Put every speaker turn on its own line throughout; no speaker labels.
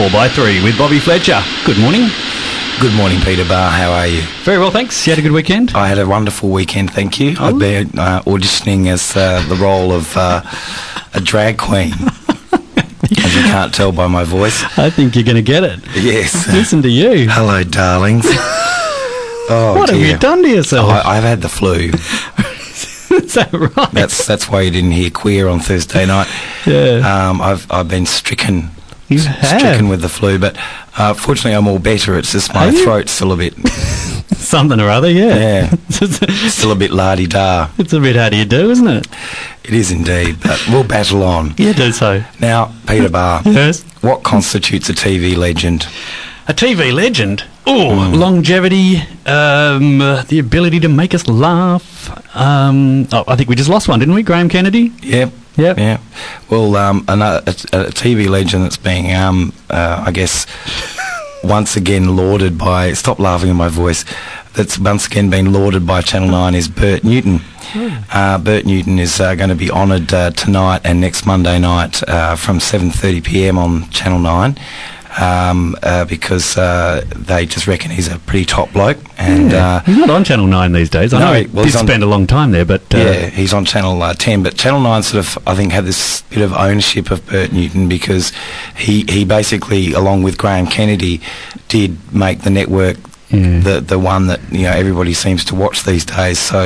4x3 with Bobby Fletcher. Good morning.
Good morning, Peter Barr. How are you?
Very well, thanks. You had a good weekend?
I had a wonderful weekend, thank you. I've been auditioning as the role of a drag queen. As you can't tell by my voice.
I think you're going to get it.
Yes.
Listen to you.
Hello, darlings. Oh,
what
dear.
have you done to yourself?
I've had the flu.
Is that right?
That's why you didn't hear Queer on Thursday night.
Yeah.
I've been stricken
stricken
with the flu, but fortunately I'm all better. It's just my throat's still a bit...
Something or other, yeah.
Yeah. Still a bit la-di-da.
It's a bit how do you do, isn't it?
It is indeed, but we'll battle on.
Yeah, do so.
Now, Peter Barr,
Yes?
what constitutes a TV legend?
A TV legend? Oh, longevity, the ability to make us laugh. I think we just lost one, didn't we? Graham Kennedy?
Yep. Yeah. Well, a TV legend that's being, I guess, once again lauded by... Stop laughing at my voice. That's once again been lauded by Channel 9 is Bert Newton. Bert Newton is going to be honoured tonight and next Monday night from 7:30pm on Channel 9. Because they just reckon he's a pretty top bloke. And
he's not on Channel 9 these days. I know he did spend a long time there, but...
yeah, he's on Channel 10. But Channel 9 sort of, I think, had this bit of ownership of Bert Newton because he basically, along with Graham Kennedy, did make the network the one that, you know, everybody seems to watch these days. So,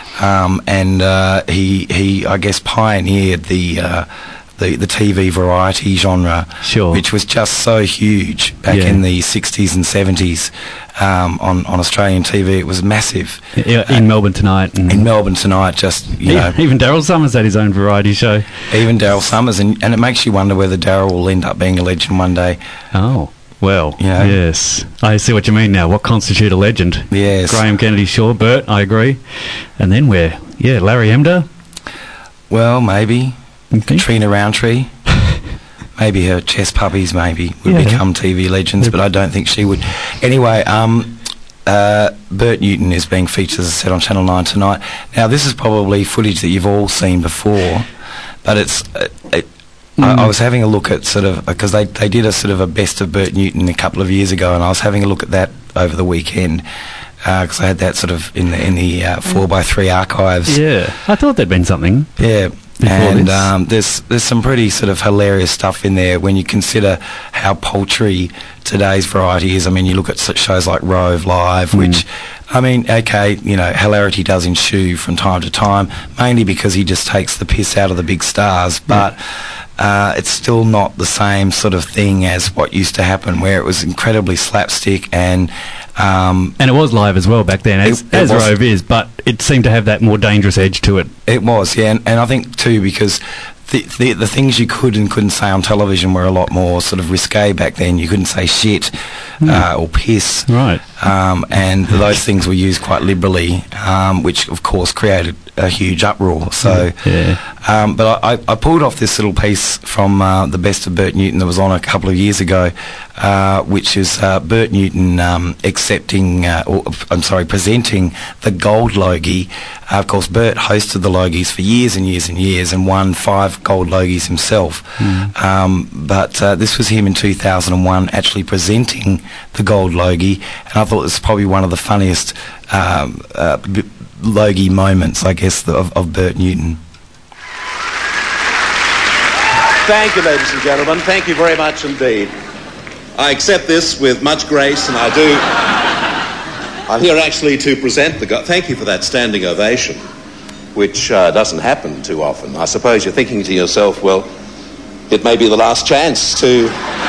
he I guess, pioneered the TV variety genre, which was just so huge back in the 60s and 70s on Australian TV. It was massive.
In Melbourne Tonight.
In Melbourne Tonight, just, you know.
Even Daryl Summers had his own variety show.
Even Daryl Summers, and it makes you wonder whether Daryl will end up being a legend one day.
Oh. Well,
you know?
Yes. I see what you mean now. What constitutes a legend?
Yes.
Graham Kennedy, sure. Bert, I agree. And then where? Yeah, Larry Emder?
Well, maybe. Katrina Roundtree. Maybe her chess puppies would become TV legends, but I don't think she would. Anyway, Bert Newton is being featured, as I said, on Channel 9 tonight. Now, this is probably footage that you've all seen before, but it's... I was having a look at sort of... Because they did a sort of a best of Bert Newton a couple of years ago, and I was having a look at that over the weekend, because I had that sort of in the 4x3 archives.
Yeah, I thought there'd been something.
Yeah. And there's some pretty sort of hilarious stuff in there when you consider how paltry today's variety is. I mean, you look at shows like Rove Live, which, I mean, okay, you know, hilarity does ensue from time to time, mainly because he just takes the piss out of the big stars, but it's still not the same sort of thing as what used to happen, where it was incredibly slapstick and
it was live as well back then, as Rove is, but it seemed to have that more dangerous edge to it.
It was, yeah, and I think too because the things you could and couldn't say on television were a lot more sort of risque back then. You couldn't say shit or piss,
right?
And those things were used quite liberally, which of course created a huge uproar. So, but I pulled off this little piece from the best of Bert Newton that was on a couple of years ago, which is Bert Newton presenting the Gold Logie. Of course, Bert hosted the Logies for years and years and years and won 5 Gold Logies himself. But this was him in 2001 actually presenting the Gold Logie, and I thought it was probably one of the funniest Logie moments, I guess, of Bert Newton.
Thank you, ladies and gentlemen. Thank you very much indeed. I accept this with much grace, and I do. I'm here actually to present thank you for that standing ovation, which doesn't happen too often. I suppose you're thinking to yourself, well, it may be the last chance to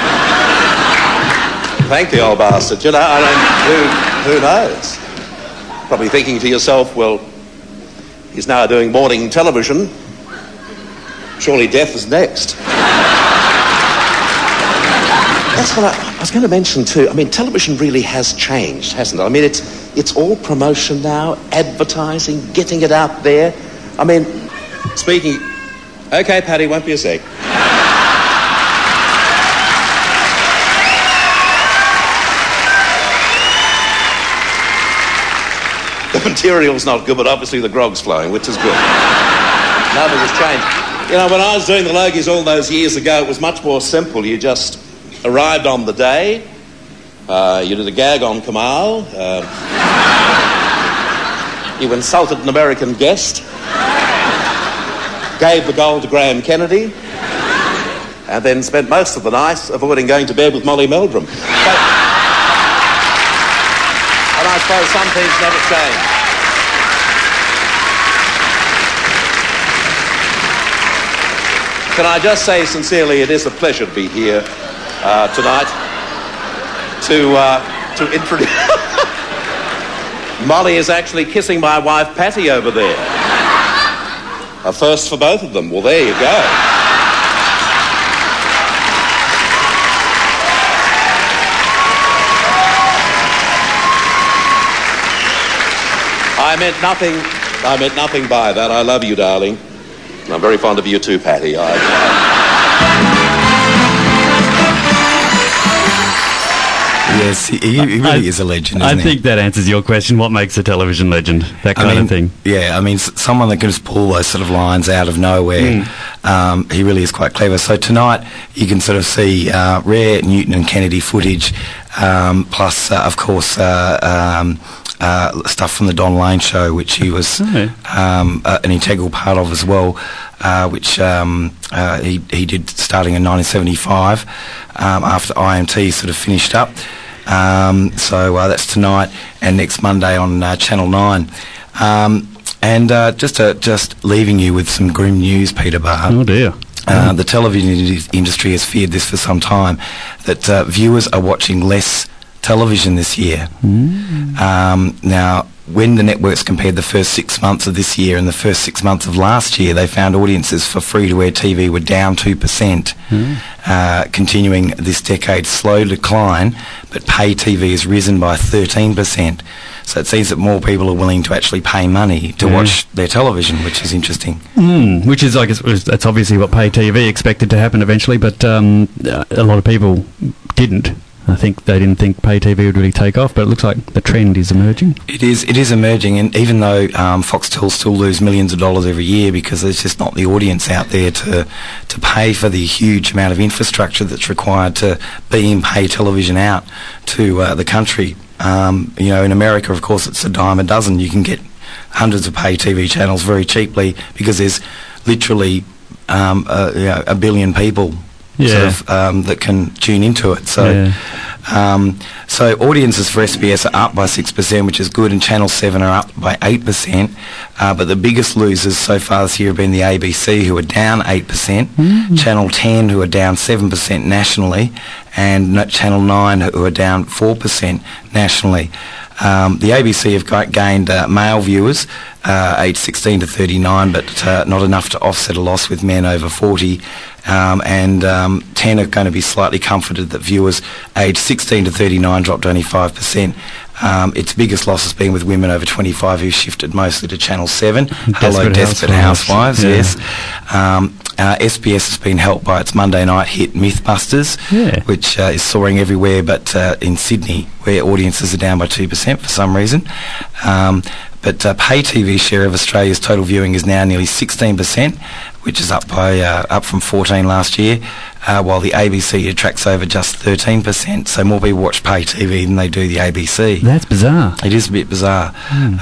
thank the old bastard. You know, who knows? Probably thinking to yourself, well, he's now doing morning television. Surely death is next. That's what I was going to mention too. I mean, television really has changed, hasn't it? I mean, it's all promotion now, advertising, getting it out there. I mean, speaking... Okay, Paddy, won't be a sec. The material's not good, but obviously the grog's flowing, which is good. Nothing has changed. You know, when I was doing the Logies all those years ago, it was much more simple. You just arrived on the day. You did a gag on Kamal. You insulted an American guest. Gave the gold to Graham Kennedy. And then spent most of the night avoiding going to bed with Molly Meldrum. And I suppose some things never change. Can I just say sincerely, it is a pleasure to be here tonight to introduce... Molly is actually kissing my wife Patty over there. A first for both of them. Well, there you go. I meant nothing by that. I love you, darling. I'm very fond of you too, Patty.
Yes, he really is a legend, isn't he?
I think that answers your question. What makes a television legend? That kind of thing.
Yeah, I mean, someone that can just pull those sort of lines out of nowhere. He really is quite clever. So tonight you can sort of see rare Newton and Kennedy footage, plus, of course, stuff from the Don Lane show, which he was an integral part of as well, which he did starting in 1975 after IMT sort of finished up. So that's tonight and next Monday on Channel 9. And just leaving you with some grim news, Peter Barr.
Oh dear.
The television industry has feared this for some time, that viewers are watching less television this year. Now, when the networks compared the first 6 months of this year and the first 6 months of last year, they found audiences for free-to-air TV were down 2%, continuing this decade's slow decline, but pay TV has risen by 13%. So it seems that more people are willing to actually pay money to watch their television, which is interesting.
Which is, I guess, that's obviously what pay TV expected to happen eventually, but a lot of people didn't. I think they didn't think pay TV would really take off, but it looks like the trend is emerging.
It is emerging, and even though Foxtel still lose millions of dollars every year because there's just not the audience out there to pay for the huge amount of infrastructure that's required to beam pay television out to the country. In America, of course, it's a dime a dozen. You can get hundreds of pay TV channels very cheaply because there's literally a billion people that can tune into it. So, so audiences for SBS are up by 6%, which is good, and Channel 7 are up by 8%. But the biggest losers so far this year have been the ABC, who are down 8%, Channel 10, who are down 7% nationally, and Channel 9, who are down 4% nationally. The ABC have gained male viewers aged 16 to 39, but not enough to offset a loss with men over 40. And 10 are going to be slightly comforted that viewers aged 16 to 39 dropped only 5%. Its biggest loss has been with women over 25 who shifted mostly to Channel 7. Hello, Desperate Housewives, yes. SBS has been helped by its Monday night hit Mythbusters, which is soaring everywhere, but in Sydney, where audiences are down by 2% for some reason. But pay TV share of Australia's total viewing is now nearly 16%, which is up from 14 last year, while the ABC attracts over just 13%. So more people watch pay TV than they do the ABC.
That's bizarre.
It is a bit bizarre.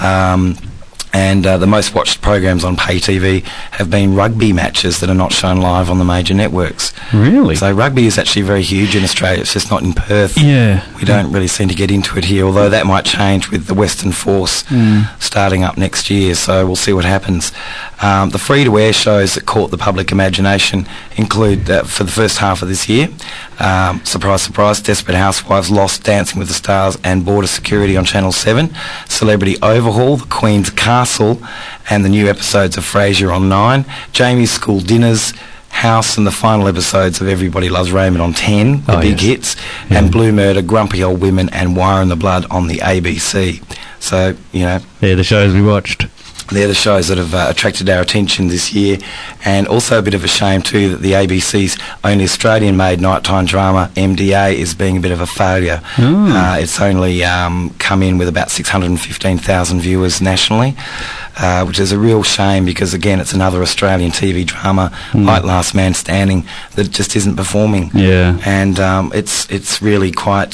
And the most watched programs on pay TV have been rugby matches that are not shown live on the major networks.
Really?
So rugby is actually very huge in Australia. It's just not in Perth.
Yeah.
We don't really seem to get into it here, although that might change with the Western Force starting up next year, so we'll see what happens. The free-to-air shows that caught the public imagination include, for the first half of this year, surprise, surprise, Desperate Housewives, Lost, Dancing with the Stars and Border Security on Channel 7, Celebrity Overhaul, The Queen's Castle and the new episodes of Frasier on 9, Jamie's School Dinners, House and the final episodes of Everybody Loves Raymond on 10, the big hits, and Blue Murder, Grumpy Old Women and Wire in the Blood on the ABC. So,
the shows we watched.
they're the shows that have attracted our attention this year, and also a bit of a shame too that the ABC's only Australian-made nighttime drama, MDA, is being a bit of a failure. It's only come in with about 615,000 viewers nationally, which is a real shame because, again, it's another Australian TV drama, like Last Man Standing, that just isn't performing.
Yeah.
And it's really quite...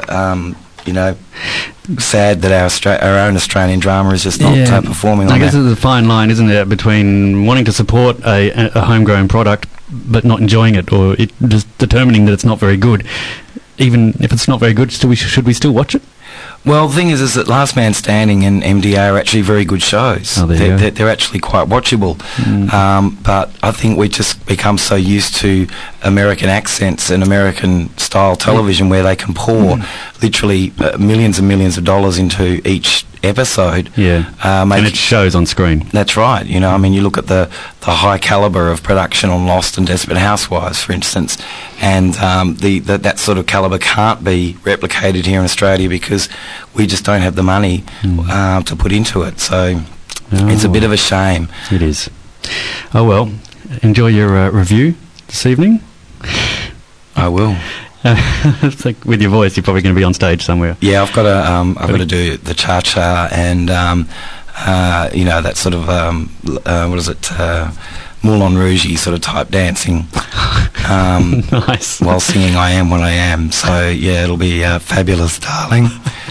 sad that our own Australian drama is just not performing.
I guess there's a fine line, isn't there, between wanting to support a homegrown product but not enjoying it, or just determining that it's not very good. Even if it's not very good, should we still watch it?
Well, the thing is that Last Man Standing and MDA are actually very good shows.
Oh,
they're actually quite watchable. But I think we just become so used to American accents and American-style television where they can pour literally millions and millions of dollars into each episode.
And it shows on screen.
That's right. You look at the high calibre of production on Lost and Desperate Housewives, for instance, and that sort of calibre can't be replicated here in Australia because we just don't have the money to put into it. So it's a bit of a shame.
It is. Oh well, enjoy your review this evening.
I will.
It's like with your voice, you're probably going to be on stage somewhere.
Yeah, I've got to do the cha-cha and that sort of what is it, Moulin Rouge sort of type dancing.
Nice.
While singing "I Am What I Am." So yeah, it'll be fabulous, darling.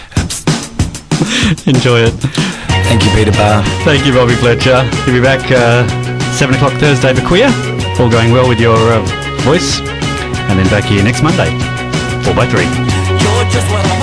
Enjoy it.
Thank you, Peter Barr.
Thank you, Robbie Fletcher. You'll be back 7 o'clock Thursday for Queer. All going well with your voice. And then back here next Monday, 4x3.
You're just what I